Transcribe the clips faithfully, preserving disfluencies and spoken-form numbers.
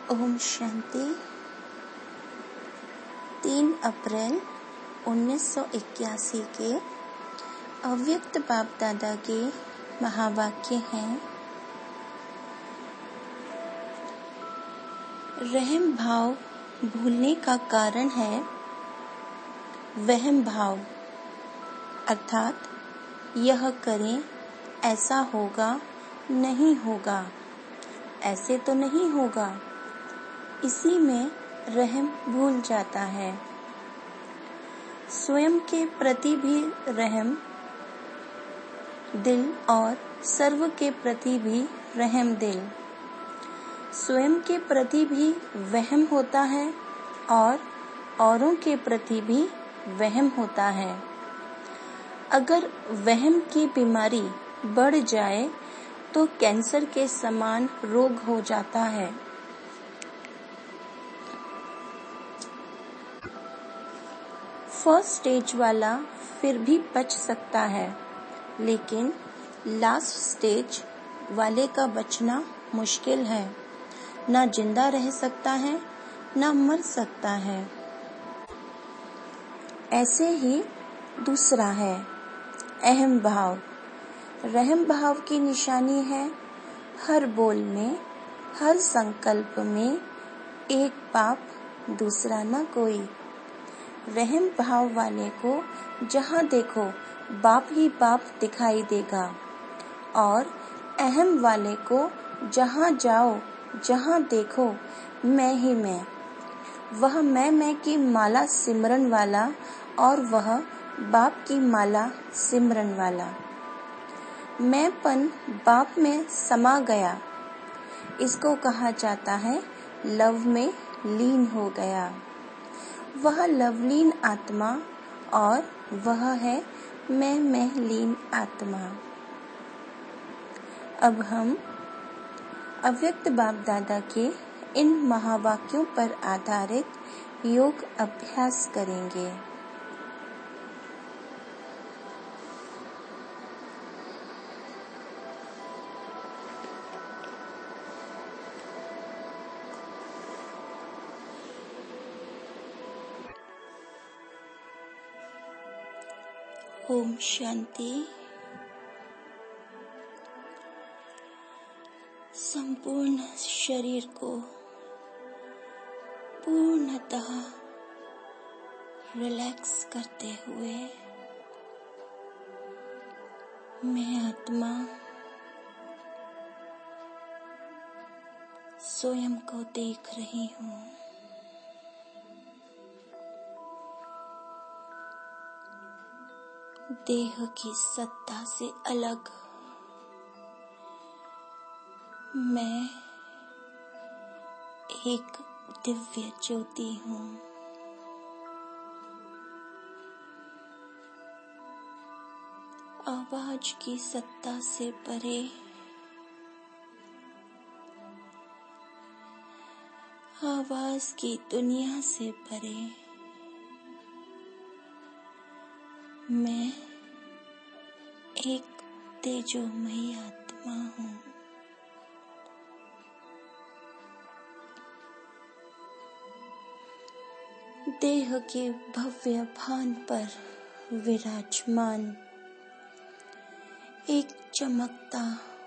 ओम शांति। तीन अप्रैल उन्नीस सौ इक्यासी के अव्यक्त बाप दादा के महावाक्य हैं। रहम भाव भूलने का कारण है वहम भाव, अर्थात यह करें ऐसा होगा नहीं होगा, ऐसे तो नहीं होगा, इसी में रहम भूल जाता है। स्वयं के प्रति भी रहम दिल और सर्व के प्रति भी रहम दिल। स्वयं के प्रति भी वहम होता है और औरों के प्रति भी वहम होता है। अगर वहम की बीमारी बढ़ जाए तो कैंसर के समान रोग हो जाता है। फर्स्ट स्टेज वाला फिर भी बच सकता है, लेकिन लास्ट स्टेज वाले का बचना मुश्किल है। ना जिंदा रह सकता है, ना मर सकता है। ऐसे ही दूसरा है अहम भाव। रहम भाव की निशानी है हर बोल में, हर संकल्प में एक बाप दूसरा न कोई। रहम भाव वाले को जहाँ देखो बाप ही बाप दिखाई देगा और अहम वाले को जहाँ जाओ जहाँ देखो मैं ही मैं। वह मैं मैं की माला सिमरन वाला और वह बाप की माला सिमरन वाला। मैंपन बाप में समा गया, इसको कहा जाता है लव में लीन हो गया। वह लवलीन आत्मा और वह है मैं मैं लीन आत्मा। अब हम अव्यक्त बाप दादा के इन महावाक्यों पर आधारित योग अभ्यास करेंगे। ओम शांति। संपूर्ण शरीर को पूर्णतः रिलैक्स करते हुए मैं आत्मा स्वयं को देख रही हूँ। देह की सत्ता से अलग मैं एक दिव्य ज्योति हूँ। आवाज की सत्ता से परे आवाज की दुनिया से परे मैं एक तेजोमयी आत्मा हूँ। देह के भव्य भान पर विराजमान एक चमकता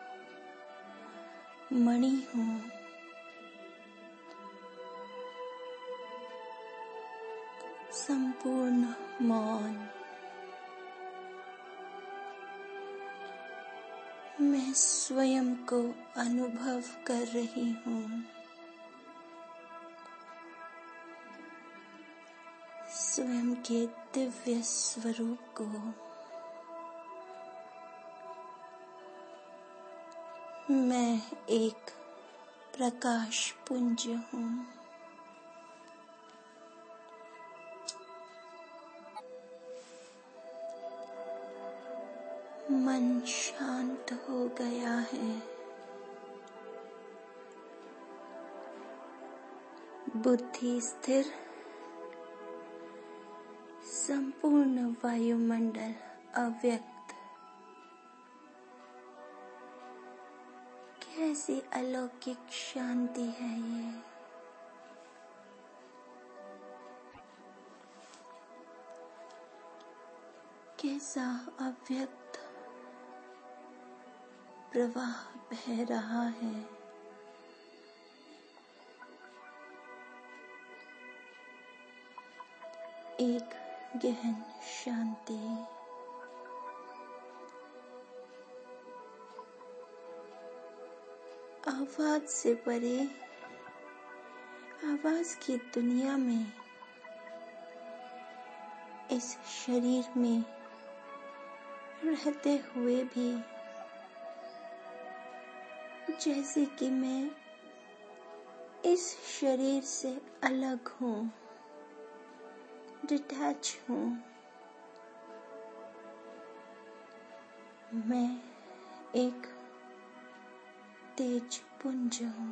मणि हूँ। संपूर्ण मौन मैं स्वयं को अनुभव कर रही हूँ। स्वयं के दिव्य स्वरूप को मैं एक प्रकाश पुंज हूँ। मन शांत हो गया है। बुद्धि स्थिर। संपूर्ण वायुमंडल अव्यक्त। कैसी अलौकिक शांति है ये। कैसा अव्यक्त प्रवाह बह रहा है। एक गहन शांति, आवाज से परे आवाज की दुनिया में इस शरीर में रहते हुए भी जैसे कि मैं इस शरीर से अलग हूँ, डिटैच हूँ। मैं एक तेज पुंज हूँ।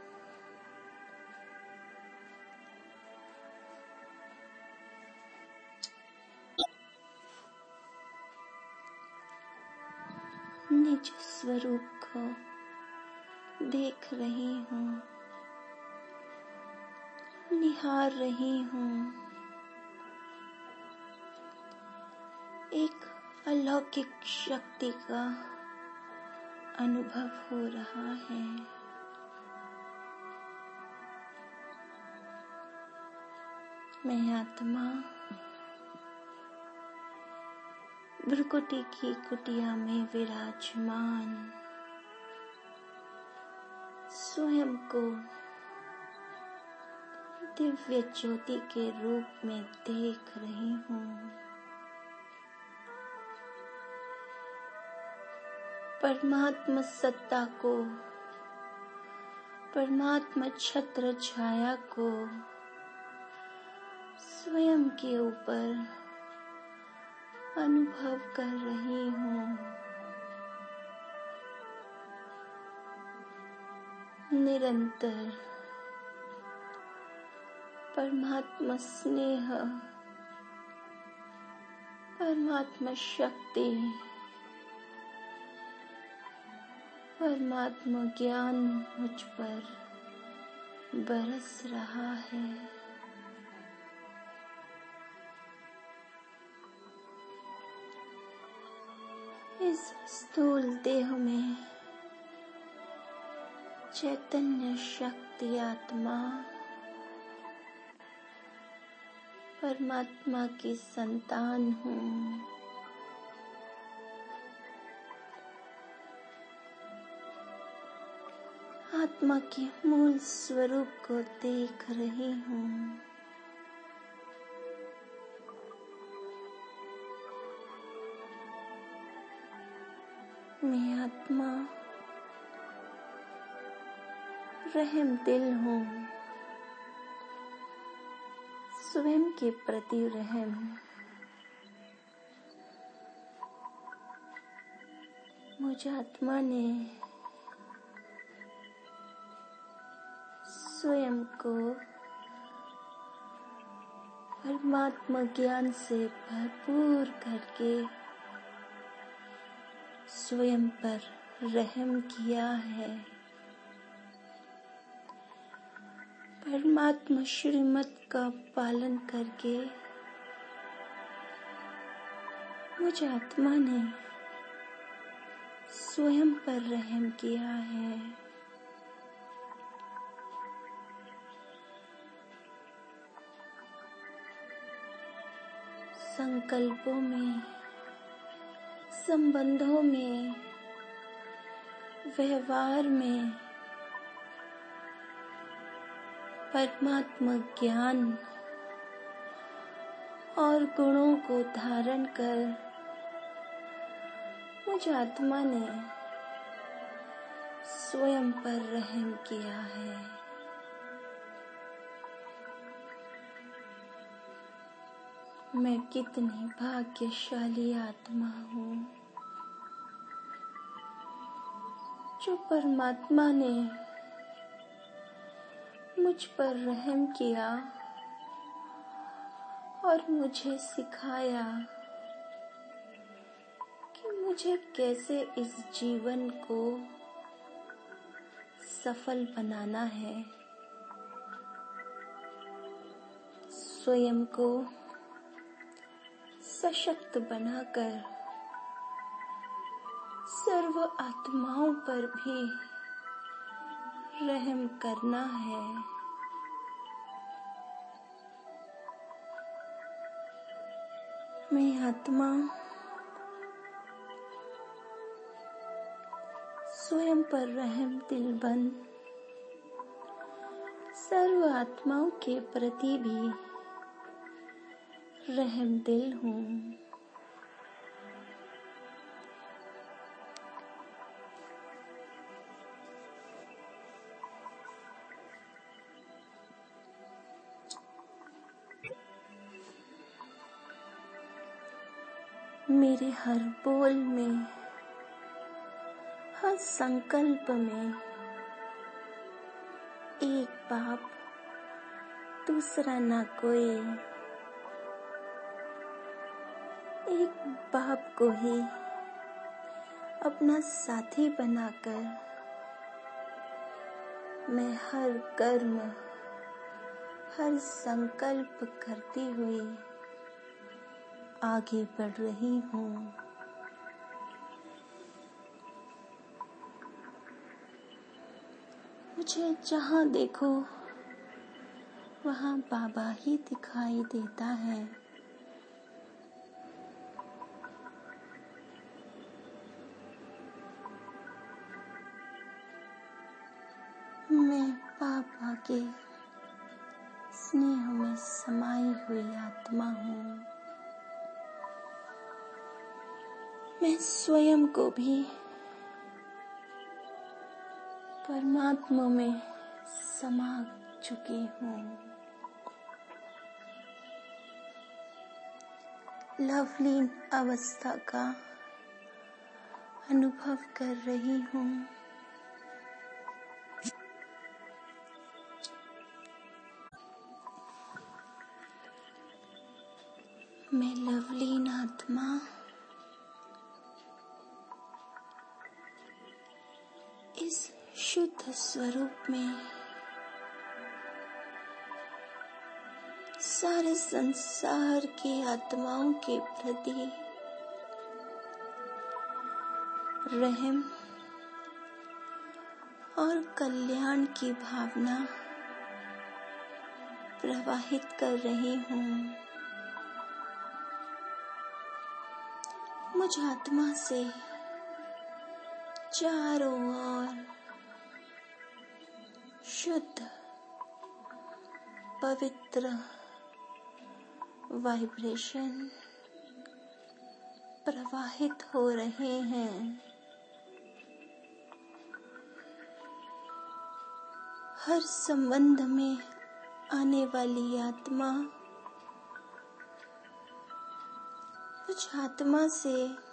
निज स्वरूप को देख रही हूँ, निहार रही हूँ। एक अलौकिक शक्ति का अनुभव हो रहा है। मैं आत्मा भ्रुकुटी की कुटिया में विराजमान स्वयं को दिव्य ज्योति के रूप में देख रही हूँ। परमात्मा सत्ता को, परमात्मा छत्र छाया को स्वयं के ऊपर अनुभव कर रही हूँ। निरंतर परमात्मा स्नेह, परमात्मा शक्ति, परमात्मा ज्ञान मुझ पर बरस रहा है। इस स्थूल देह में चैतन्य शक्ति आत्मा परमात्मा की संतान हूँ। आत्मा के मूल स्वरूप को देख रही हूँ। मैं आत्मा रहम दिल हूँ, स्वयं के प्रति रहम। मुझ आत्मा ने स्वयं को परमात्मा ज्ञान से भरपूर करके स्वयं पर रहम किया है। परमात्मा श्रीमत का पालन करके मुझ आत्मा ने स्वयं पर रहम किया है। संकल्पों में, संबंधों में, व्यवहार में परमात्मा ज्ञान और गुणों को धारण कर मुझ आत्मा ने स्वयं पर रहम किया है। मैं कितनी भाग्यशाली आत्मा हूँ जो परमात्मा ने मुझ पर रहम किया और मुझे सिखाया कि मुझे कैसे इस जीवन को सफल बनाना है। स्वयं को सशक्त बनाकर सर्व आत्माओं पर भी रहम करना है। मैं आत्मा स्वयं पर रहम दिल बन सर्व आत्माओं के प्रति भी रहम दिल हूँ। मेरे हर बोल में, हर संकल्प में एक बाप, दूसरा ना कोई, एक बाप को ही अपना साथी बनाकर मैं हर कर्म, हर संकल्प करती हुई आगे बढ़ रही हूँ। मुझे जहाँ देखो वहाँ बाबा ही दिखाई देता है। मैं बाबा के स्नेह में समाई हुई आत्मा हूँ। मैं स्वयं को भी परमात्मा में समा चुकी हूँ। लवलीन अवस्था का अनुभव कर रही हूँ। मैं लवलीन आत्मा इस शुद्ध स्वरूप में सारे संसार की आत्माओं के प्रति रहम और कल्याण की भावना प्रवाहित कर रही हूँ। मुझ आत्मा से चारों ओर शुद्ध पवित्र वाइब्रेशन प्रवाहित हो रहे हैं। हर संबंध में आने वाली आत्मा कुछ आत्मा से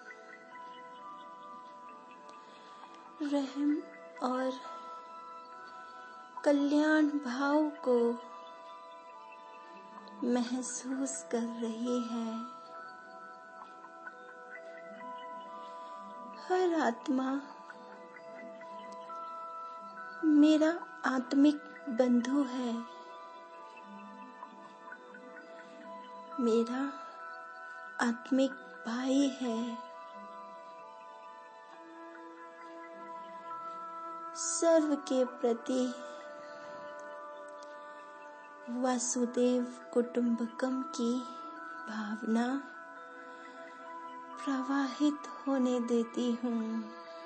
रहम और कल्याण भाव को महसूस कर रही है। हर आत्मा मेरा आत्मिक बंधु है, मेरा आत्मिक भाई है। सर्व के प्रति वासुदेव कुटुंबकम की भावना प्रवाहित होने देती हूँ।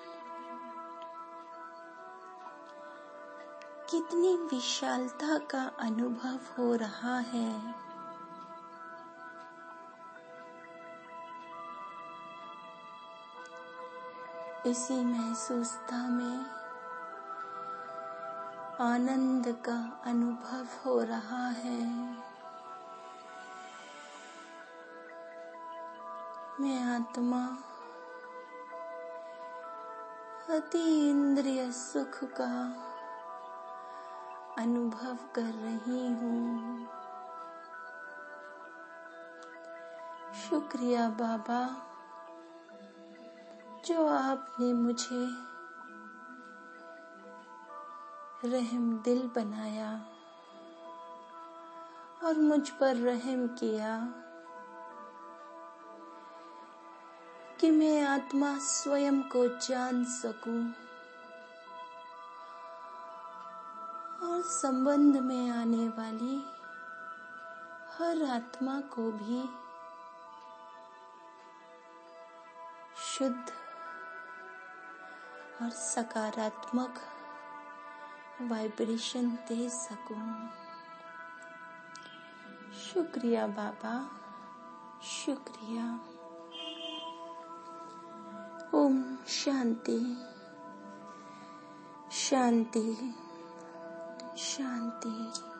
कितनी विशालता का अनुभव हो रहा है। इसी महसूसता में आनंद का अनुभव हो रहा है। मैं आत्मा अति इंद्रिय सुख का अनुभव कर रही हूँ। शुक्रिया बाबा, जो आपने मुझे रहम दिल बनाया और मुझ पर रहम किया। कि मैं आत्मा स्वयं को जान सकूं और संबंध में आने वाली हर आत्मा को भी शुद्ध और सकारात्मक वाइब्रेशन दे सकूं। शुक्रिया बाबा, शुक्रिया। ओम शांति, शांति, शांति।